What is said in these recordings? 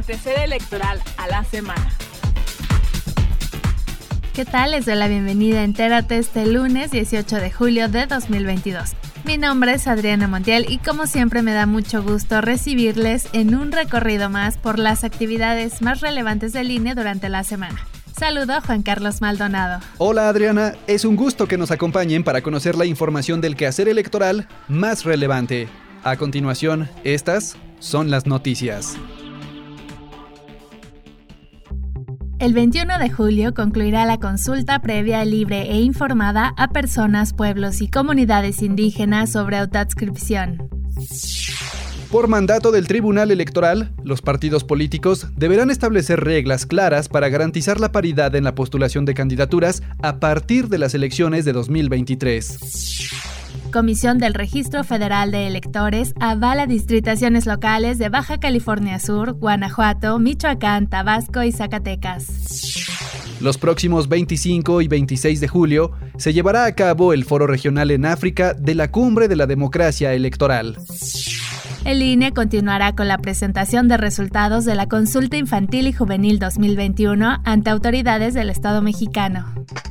acontecer electoral a la semana. ¿Qué tal? Les doy la bienvenida a Entérate este lunes 18 de julio de 2022. Mi nombre es Adriana Montiel y como siempre me da mucho gusto recibirles en un recorrido más por las actividades más relevantes del INE durante la semana. Saludo a Juan Carlos Maldonado. Hola Adriana, es un gusto que nos acompañen para conocer la información del quehacer electoral más relevante. A continuación, estas son las noticias. El 21 de julio concluirá la consulta previa, libre e informada a personas, pueblos y comunidades indígenas sobre autoadscripción. Por mandato del Tribunal Electoral, los partidos políticos deberán establecer reglas claras para garantizar la paridad en la postulación de candidaturas a partir de las elecciones de 2023. Comisión del Registro Federal de Electores avala distritaciones locales de Baja California Sur, Guanajuato, Michoacán, Tabasco y Zacatecas. Los próximos 25 y 26 de julio se llevará a cabo el Foro Regional en África de la Cumbre de la Democracia Electoral. El INE continuará con la presentación de resultados de la Consulta Infantil y Juvenil 2021 ante autoridades del Estado mexicano.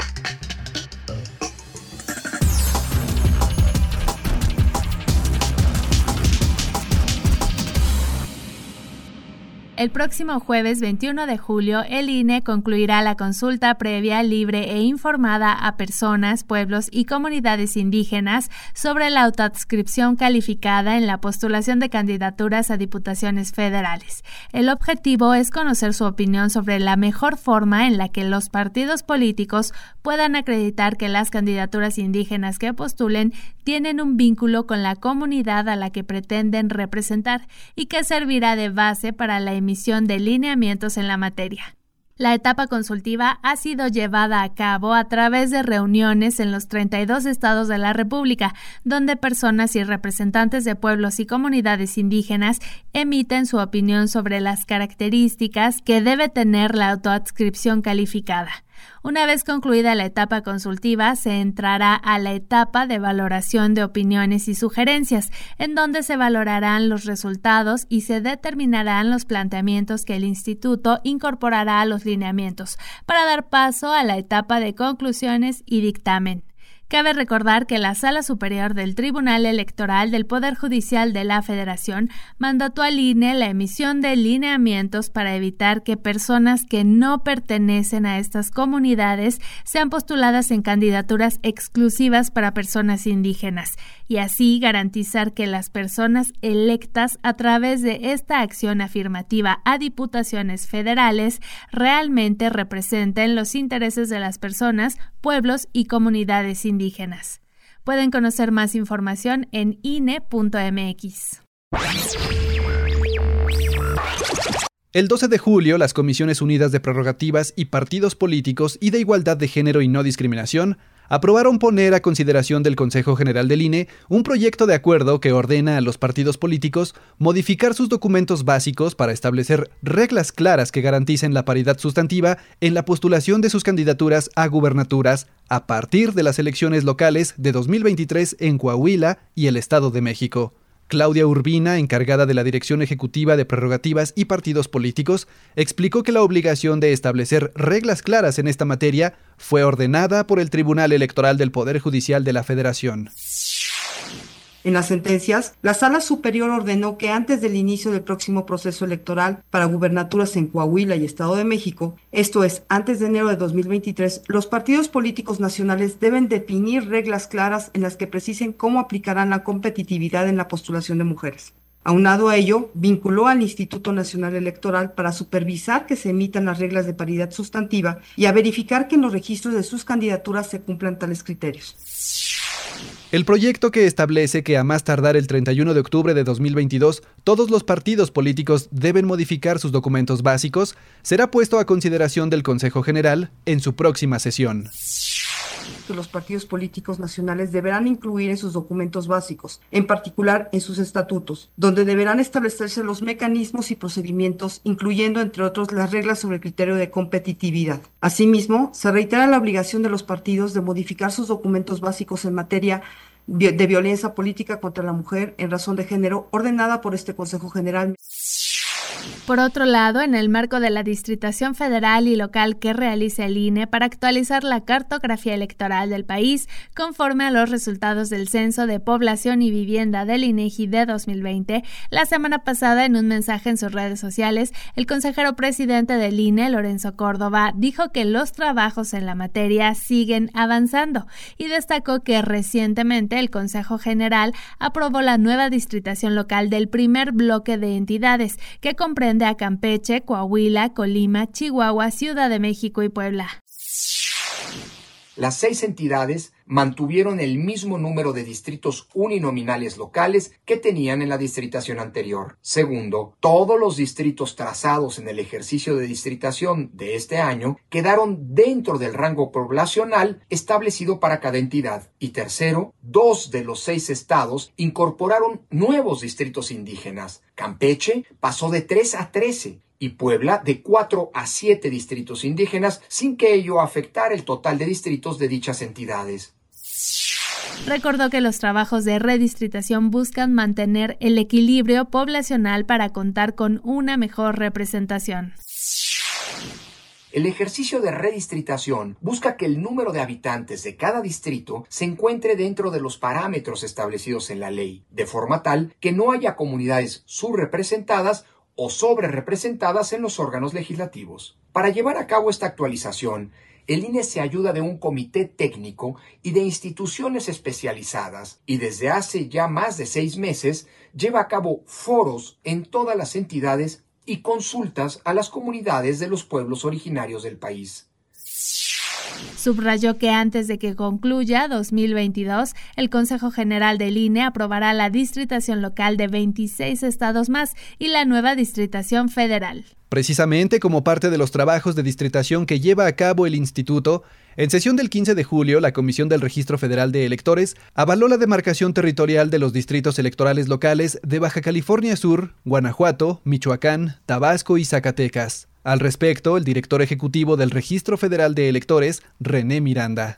El próximo jueves 21 de julio, el INE concluirá la consulta previa, libre e informada a personas, pueblos y comunidades indígenas sobre la autoadscripción calificada en la postulación de candidaturas a diputaciones federales. El objetivo es conocer su opinión sobre la mejor forma en la que los partidos políticos puedan acreditar que las candidaturas indígenas que postulen tienen un vínculo con la comunidad a la que pretenden representar y que servirá de base para la emisión de lineamientos en la materia. La etapa consultiva ha sido llevada a cabo a través de reuniones en los 32 estados de la República, donde personas y representantes de pueblos y comunidades indígenas emiten su opinión sobre las características que debe tener la autoadscripción calificada. Una vez concluida la etapa consultiva, se entrará a la etapa de valoración de opiniones y sugerencias, en donde se valorarán los resultados y se determinarán los planteamientos que el instituto incorporará a los lineamientos, para dar paso a la etapa de conclusiones y dictamen. Cabe recordar que la Sala Superior del Tribunal Electoral del Poder Judicial de la Federación mandató al INE la emisión de lineamientos para evitar que personas que no pertenecen a estas comunidades sean postuladas en candidaturas exclusivas para personas indígenas, y así garantizar que las personas electas a través de esta acción afirmativa a diputaciones federales realmente representen los intereses de las personas, pueblos y comunidades indígenas. Pueden conocer más información en INE.mx. El 12 de julio, las Comisiones Unidas de Prerrogativas y Partidos Políticos y de Igualdad de Género y No Discriminación aprobaron poner a consideración del Consejo General del INE un proyecto de acuerdo que ordena a los partidos políticos modificar sus documentos básicos para establecer reglas claras que garanticen la paridad sustantiva en la postulación de sus candidaturas a gubernaturas a partir de las elecciones locales de 2023 en Coahuila y el Estado de México. Claudia Urbina, encargada de la Dirección Ejecutiva de Prerrogativas y Partidos Políticos, explicó que la obligación de establecer reglas claras en esta materia fue ordenada por el Tribunal Electoral del Poder Judicial de la Federación. En las sentencias, la Sala Superior ordenó que antes del inicio del próximo proceso electoral para gubernaturas en Coahuila y Estado de México, esto es, antes de enero de 2023, los partidos políticos nacionales deben definir reglas claras en las que precisen cómo aplicarán la competitividad en la postulación de mujeres. Aunado a ello, vinculó al Instituto Nacional Electoral para supervisar que se emitan las reglas de paridad sustantiva y a verificar que en los registros de sus candidaturas se cumplan tales criterios. El proyecto, que establece que a más tardar el 31 de octubre de 2022 todos los partidos políticos deben modificar sus documentos básicos, será puesto a consideración del Consejo General en su próxima sesión. Que los partidos políticos nacionales deberán incluir en sus documentos básicos, en particular en sus estatutos, donde deberán establecerse los mecanismos y procedimientos, incluyendo, entre otros, las reglas sobre el criterio de competitividad. Asimismo, se reitera la obligación de los partidos de modificar sus documentos básicos en materia de violencia política contra la mujer en razón de género, ordenada por este Consejo General. Por otro lado, en el marco de la distritación federal y local que realiza el INE para actualizar la cartografía electoral del país, conforme a los resultados del Censo de Población y Vivienda del INEGI de 2020, la semana pasada, en un mensaje en sus redes sociales, el consejero presidente del INE, Lorenzo Córdoba, dijo que los trabajos en la materia siguen avanzando y destacó que recientemente el Consejo General aprobó la nueva distritación local del primer bloque de entidades, que comprende a Campeche, Coahuila, Colima, Chihuahua, Ciudad de México y Puebla. Las 6 entidades mantuvieron el mismo número de distritos uninominales locales que tenían en la distritación anterior. Segundo, todos los distritos trazados en el ejercicio de distritación de este año quedaron dentro del rango poblacional establecido para cada entidad. Y tercero, 2 de los 6 estados incorporaron nuevos distritos indígenas. Campeche pasó de 3 a 13. Y Puebla de 4 a 7 distritos indígenas, sin que ello afectara el total de distritos de dichas entidades. Recordó que los trabajos de redistritación buscan mantener el equilibrio poblacional para contar con una mejor representación. El ejercicio de redistritación busca que el número de habitantes de cada distrito se encuentre dentro de los parámetros establecidos en la ley, de forma tal que no haya comunidades subrepresentadas o sobrerepresentadas en los órganos legislativos. Para llevar a cabo esta actualización, el INE se ayuda de un comité técnico y de instituciones especializadas y desde hace ya más de 6 meses lleva a cabo foros en todas las entidades y consultas a las comunidades de los pueblos originarios del país. Subrayó que antes de que concluya 2022, el Consejo General del INE aprobará la distritación local de 26 estados más y la nueva distritación federal. Precisamente como parte de los trabajos de distritación que lleva a cabo el instituto, en sesión del 15 de julio, la Comisión del Registro Federal de Electores avaló la demarcación territorial de los distritos electorales locales de Baja California Sur, Guanajuato, Michoacán, Tabasco y Zacatecas. Al respecto, el director ejecutivo del Registro Federal de Electores, René Miranda.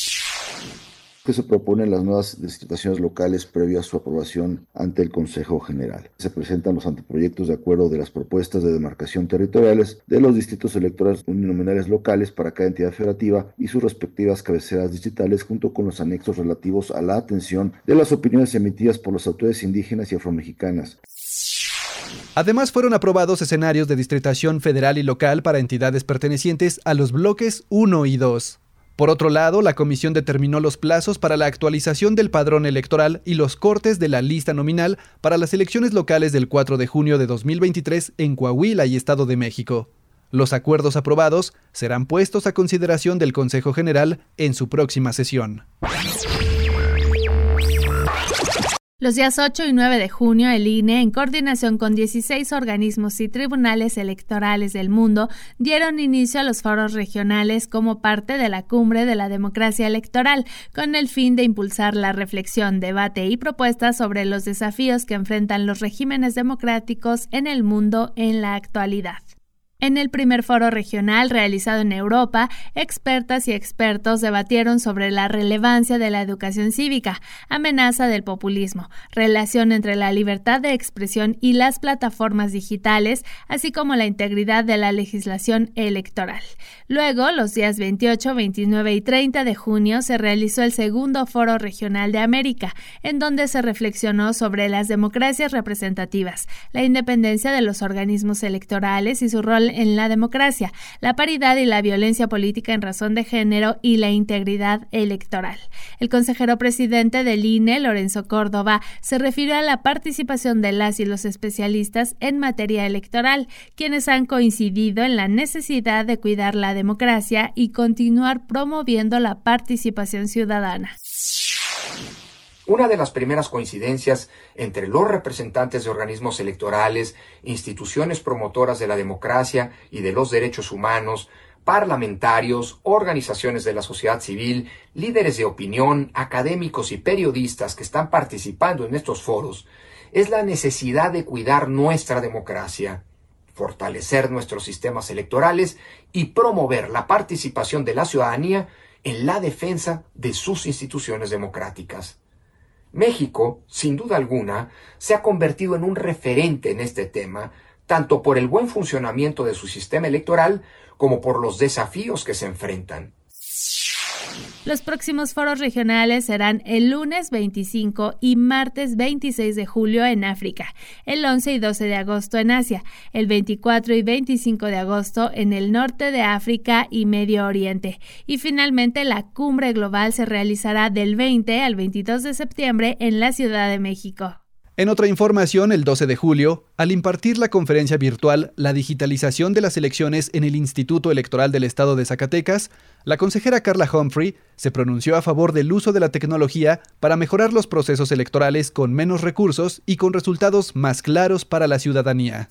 Que se proponen las nuevas distritaciones locales previa a su aprobación ante el Consejo General. Se presentan los anteproyectos de acuerdo de las propuestas de demarcación territoriales de los distritos electorales uninominales locales para cada entidad federativa y sus respectivas cabeceras distritales, junto con los anexos relativos a la atención de las opiniones emitidas por las autoridades indígenas y afromexicanas. Además, fueron aprobados escenarios de distritación federal y local para entidades pertenecientes a los bloques 1 y 2. Por otro lado, la comisión determinó los plazos para la actualización del padrón electoral y los cortes de la lista nominal para las elecciones locales del 4 de junio de 2023 en Coahuila y Estado de México. Los acuerdos aprobados serán puestos a consideración del Consejo General en su próxima sesión. Los días 8 y 9 de junio, el INE, en coordinación con 16 organismos y tribunales electorales del mundo, dieron inicio a los foros regionales como parte de la Cumbre de la Democracia Electoral, con el fin de impulsar la reflexión, debate y propuestas sobre los desafíos que enfrentan los regímenes democráticos en el mundo en la actualidad. En el primer foro regional realizado en Europa, expertas y expertos debatieron sobre la relevancia de la educación cívica, amenaza del populismo, relación entre la libertad de expresión y las plataformas digitales, así como la integridad de la legislación electoral. Luego, los días 28, 29 y 30 de junio, se realizó el segundo foro regional de América, en donde se reflexionó sobre las democracias representativas, la independencia de los organismos electorales y su rol en la democracia, la paridad y la violencia política en razón de género y la integridad electoral. El consejero presidente del INE, Lorenzo Córdoba, se refirió a la participación de las y los especialistas en materia electoral, quienes han coincidido en la necesidad de cuidar la democracia y continuar promoviendo la participación ciudadana. Una de las primeras coincidencias entre los representantes de organismos electorales, instituciones promotoras de la democracia y de los derechos humanos, parlamentarios, organizaciones de la sociedad civil, líderes de opinión, académicos y periodistas que están participando en estos foros, es la necesidad de cuidar nuestra democracia, fortalecer nuestros sistemas electorales y promover la participación de la ciudadanía en la defensa de sus instituciones democráticas. México, sin duda alguna, se ha convertido en un referente en este tema, tanto por el buen funcionamiento de su sistema electoral como por los desafíos que se enfrentan. Los próximos foros regionales serán el lunes 25 y martes 26 de julio en África, el 11 y 12 de agosto en Asia, el 24 y 25 de agosto en el norte de África y Medio Oriente. Y finalmente la cumbre global se realizará del 20 al 22 de septiembre en la Ciudad de México. En otra información, el 12 de julio, al impartir la conferencia virtual La digitalización de las elecciones en el Instituto Electoral del Estado de Zacatecas, la consejera Carla Humphrey se pronunció a favor del uso de la tecnología para mejorar los procesos electorales con menos recursos y con resultados más claros para la ciudadanía.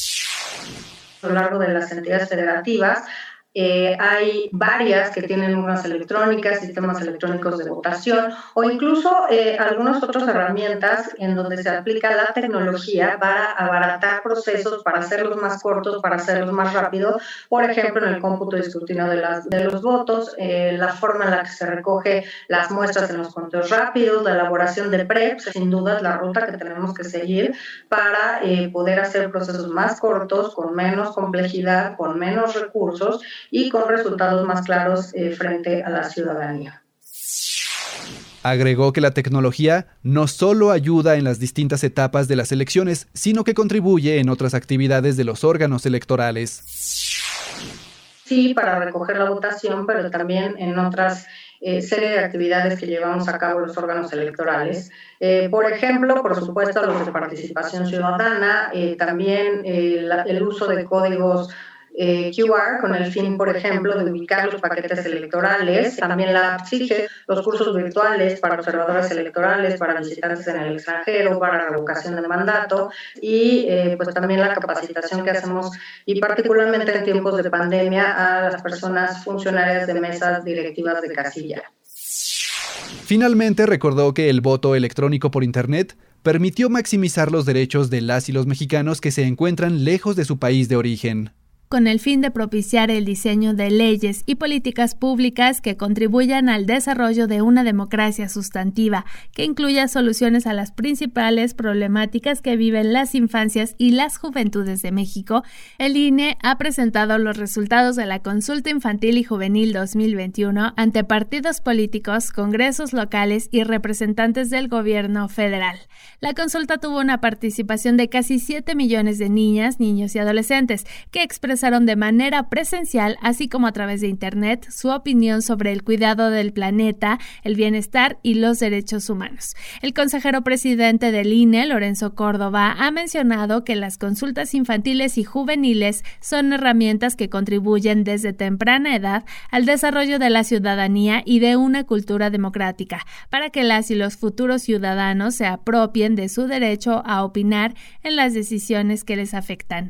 A lo largo de las entidades federativas, hay varias que tienen urnas electrónicas, sistemas electrónicos de votación o incluso algunas otras herramientas en donde se aplica la tecnología para abaratar procesos, para hacerlos más cortos, para hacerlos más rápidos. Por ejemplo, en el cómputo y escrutinio de los votos, la forma en la que se recoge las muestras en los conteos rápidos, la elaboración de PREP, sin duda es la ruta que tenemos que seguir para poder hacer procesos más cortos, con menos complejidad, con menos recursos y con resultados más claros frente a la ciudadanía. Agregó que la tecnología no solo ayuda en las distintas etapas de las elecciones, sino que contribuye en otras actividades de los órganos electorales. Sí, para recoger la votación, pero también en otras serie de actividades que llevamos a cabo los órganos electorales. Por ejemplo, por supuesto, los de participación ciudadana, también el uso de códigos QR con el fin, por ejemplo, de ubicar los paquetes electorales. También la app exige los cursos virtuales para observadores electorales, para visitantes en el extranjero, para revocación de mandato y pues también la capacitación que hacemos y particularmente en tiempos de pandemia a las personas funcionarias de mesas directivas de casilla. Finalmente recordó que el voto electrónico por Internet permitió maximizar los derechos de las y los mexicanos que se encuentran lejos de su país de origen. Con el fin de propiciar el diseño de leyes y políticas públicas que contribuyan al desarrollo de una democracia sustantiva, que incluya soluciones a las principales problemáticas que viven las infancias y las juventudes de México, el INE ha presentado los resultados de la Consulta Infantil y Juvenil 2021 ante partidos políticos, congresos locales y representantes del gobierno federal. La consulta tuvo una participación de casi 7 millones de niñas, niños y adolescentes, que expresaron de manera presencial, así como a través de Internet, su opinión sobre el cuidado del planeta, el bienestar y los derechos humanos. El consejero presidente del INE, Lorenzo Córdoba, ha mencionado que las consultas infantiles y juveniles son herramientas que contribuyen desde temprana edad al desarrollo de la ciudadanía y de una cultura democrática, para que las y los futuros ciudadanos se apropien de su derecho a opinar en las decisiones que les afectan.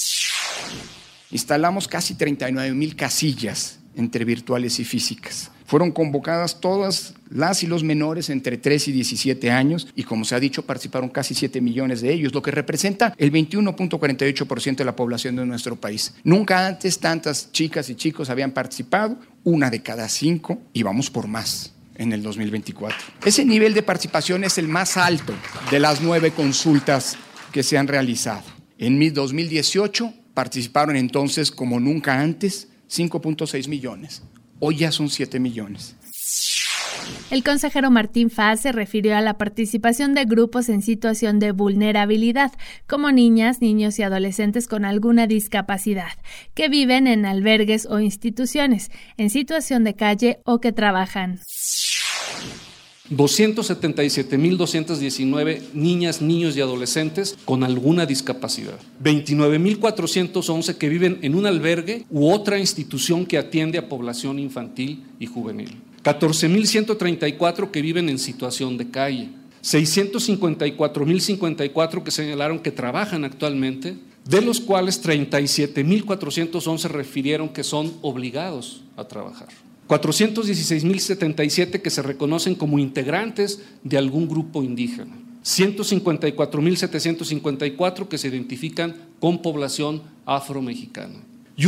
Instalamos casi 39,000 casillas entre virtuales y físicas. Fueron convocadas todas las y los menores entre 3 y 17 años y, como se ha dicho, participaron casi 7 millones de ellos, lo que representa el 21.48% de la población de nuestro país. Nunca antes tantas chicas y chicos habían participado, 1 de cada 5, y vamos por más en el 2024. Ese nivel de participación es el más alto de las 9 consultas que se han realizado. En 2018 participaron entonces, como nunca antes, 5.6 millones. Hoy ya son 7 millones. El consejero Martín Faz se refirió a la participación de grupos en situación de vulnerabilidad, como niñas, niños y adolescentes con alguna discapacidad, que viven en albergues o instituciones, en situación de calle o que trabajan. 277,219 niñas, niños y adolescentes con alguna discapacidad. 29,411 que viven en un albergue u otra institución que atiende a población infantil y juvenil. 14,134 que viven en situación de calle. 654,054 que señalaron que trabajan actualmente, de los cuales 37,411 refirieron que son obligados a trabajar. 416,077 que se reconocen como integrantes de algún grupo indígena. 154,754 que se identifican con población afromexicana. Y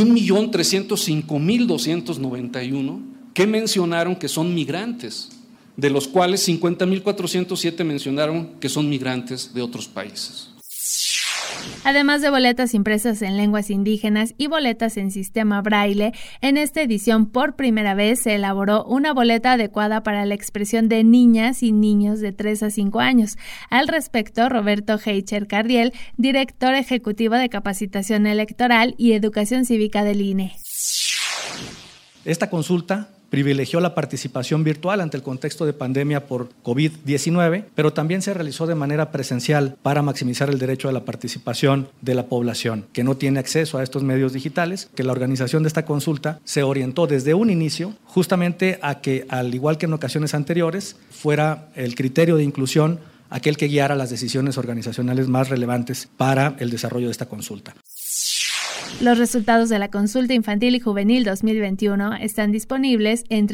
1,305,291 que mencionaron que son migrantes, de los cuales 50,407 mencionaron que son migrantes de otros países. Además de boletas impresas en lenguas indígenas y boletas en sistema braille, en esta edición por primera vez se elaboró una boleta adecuada para la expresión de niñas y niños de 3 a 5 años. Al respecto, Roberto Heicher Cardiel, director ejecutivo de Capacitación Electoral y Educación Cívica del INE. Esta consulta privilegió la participación virtual ante el contexto de pandemia por COVID-19, pero también se realizó de manera presencial para maximizar el derecho a la participación de la población que no tiene acceso a estos medios digitales, que la organización de esta consulta se orientó desde un inicio justamente a que, al igual que en ocasiones anteriores, fuera el criterio de inclusión aquel que guiara las decisiones organizacionales más relevantes para el desarrollo de esta consulta. Los resultados de la consulta infantil y juvenil 2021 están disponibles en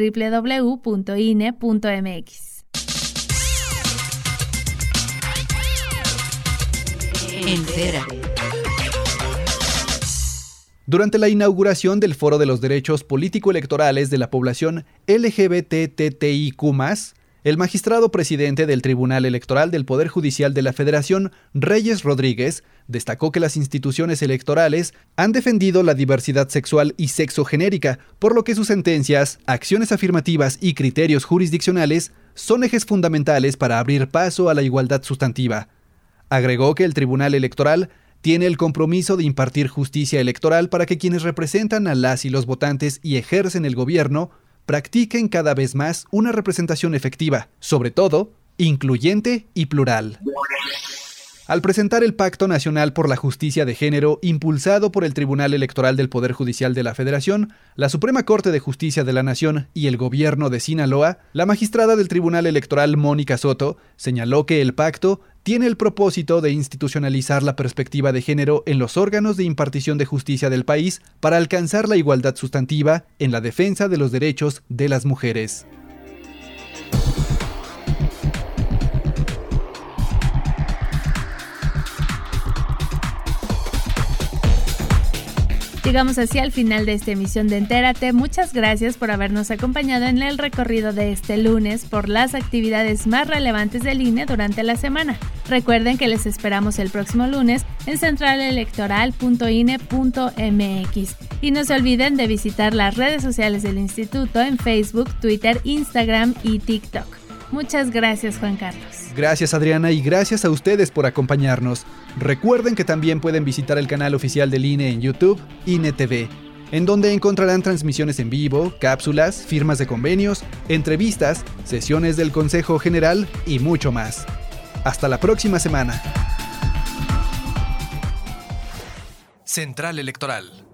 www.ine.mx. Entérate. Durante la inauguración del Foro de los Derechos Político-Electorales de la Población LGBTTIQ+, el magistrado presidente del Tribunal Electoral del Poder Judicial de la Federación, Reyes Rodríguez, destacó que las instituciones electorales han defendido la diversidad sexual y sexogenérica, por lo que sus sentencias, acciones afirmativas y criterios jurisdiccionales son ejes fundamentales para abrir paso a la igualdad sustantiva. Agregó que el Tribunal Electoral tiene el compromiso de impartir justicia electoral para que quienes representan a las y los votantes y ejercen el gobierno practiquen cada vez más una representación efectiva, sobre todo, incluyente y plural. Al presentar el Pacto Nacional por la Justicia de Género, impulsado por el Tribunal Electoral del Poder Judicial de la Federación, la Suprema Corte de Justicia de la Nación y el Gobierno de Sinaloa, la magistrada del Tribunal Electoral, Mónica Soto, señaló que el pacto tiene el propósito de institucionalizar la perspectiva de género en los órganos de impartición de justicia del país para alcanzar la igualdad sustantiva en la defensa de los derechos de las mujeres. Llegamos así al final de esta emisión de Entérate. Muchas gracias por habernos acompañado en el recorrido de este lunes por las actividades más relevantes del INE durante la semana. Recuerden que les esperamos el próximo lunes en centralelectoral.ine.mx. Y no se olviden de visitar las redes sociales del Instituto en Facebook, Twitter, Instagram y TikTok. Muchas gracias, Juan Carlos. Gracias, Adriana, y gracias a ustedes por acompañarnos. Recuerden que también pueden visitar el canal oficial del INE en YouTube, INE TV, en donde encontrarán transmisiones en vivo, cápsulas, firmas de convenios, entrevistas, sesiones del Consejo General y mucho más. Hasta la próxima semana. Central Electoral.